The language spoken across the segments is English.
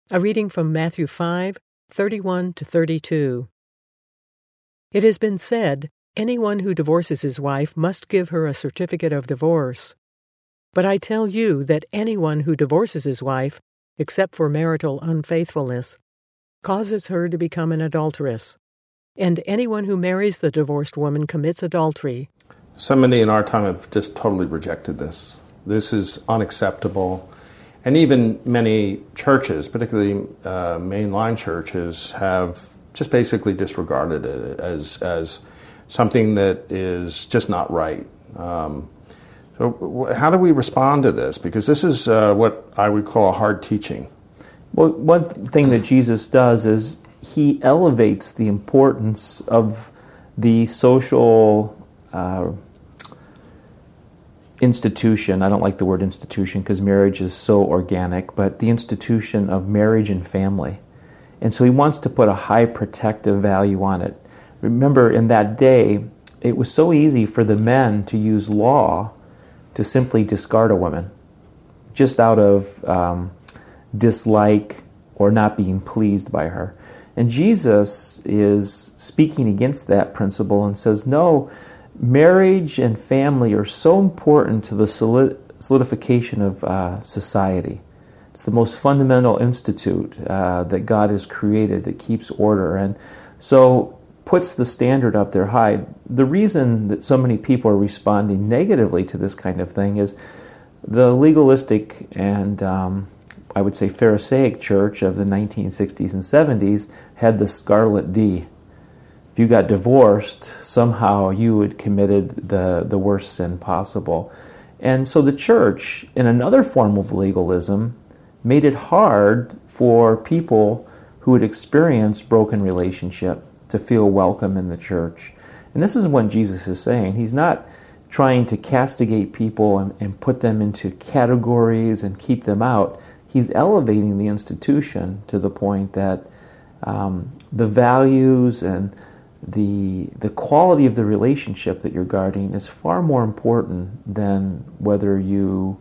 A reading from Matthew 5:31-32. It has been said, anyone who divorces his wife must give her a certificate of divorce. But I tell you that anyone who divorces his wife, except for marital unfaithfulness, causes her to become an adulteress. And anyone who marries the divorced woman commits adultery. So many in our time have just totally rejected this. This is unacceptable. And even many churches, particularly mainline churches, have just basically disregarded it as something that is just not right. So how do we respond to this? Because this is what I would call hard teaching. Well, one thing that Jesus does is he elevates the importance of the social institution. I don't like the word institution because marriage is so organic, but the institution of marriage and family. And so he wants to put a high protective value on it. Remember, in that day, it was so easy for the men to use law to simply discard a woman, just out of dislike or not being pleased by her. And Jesus is speaking against that principle and says, no, marriage and family are so important to the solidification of society. It's the most fundamental institute that God has created that keeps order, and so puts the standard up there high. The reason that so many people are responding negatively to this kind of thing is the legalistic and I would say Pharisaic church of the 1960s and 70s had the scarlet D. If you got divorced, somehow you had committed the worst sin possible. And so the church, in another form of legalism, made it hard for people who had experienced broken relationship to feel welcome in the church. And this is what Jesus is saying. He's not trying to castigate people and put them into categories and keep them out. He's elevating the institution to the point that the values and the quality of the relationship that you're guarding is far more important than whether you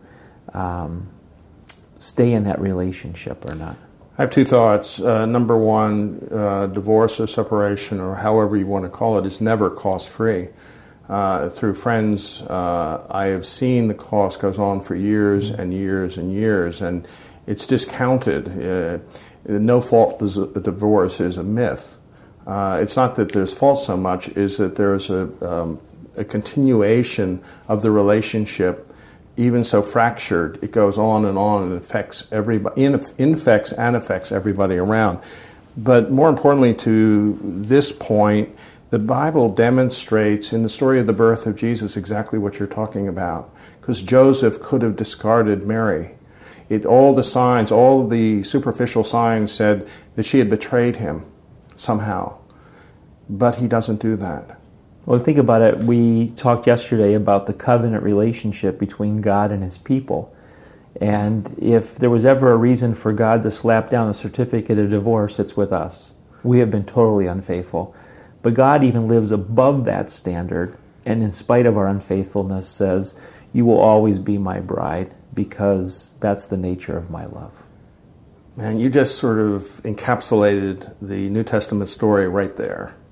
stay in that relationship or not. I have two thoughts. Number one, divorce or separation, or however you want to call it, is never cost-free. Through friends, I have seen the cost goes on for years and years and years, and it's discounted. No-fault divorce is a myth. It's not that there's fault so much, is that there's a continuation of the relationship. Even so fractured, it goes on and affects everybody, infects and affects everybody around. But more importantly to this point, the Bible demonstrates in the story of the birth of Jesus exactly what you're talking about. Because Joseph could have discarded Mary. All the signs, all the superficial signs said that she had betrayed him somehow. But he doesn't do that. Well, think about it. We talked yesterday about the covenant relationship between God and his people. And if there was ever a reason for God to slap down a certificate of divorce, it's with us. We have been totally unfaithful. But God even lives above that standard, and in spite of our unfaithfulness says, you will always be my bride, because that's the nature of my love. Man, you just sort of encapsulated the New Testament story right there.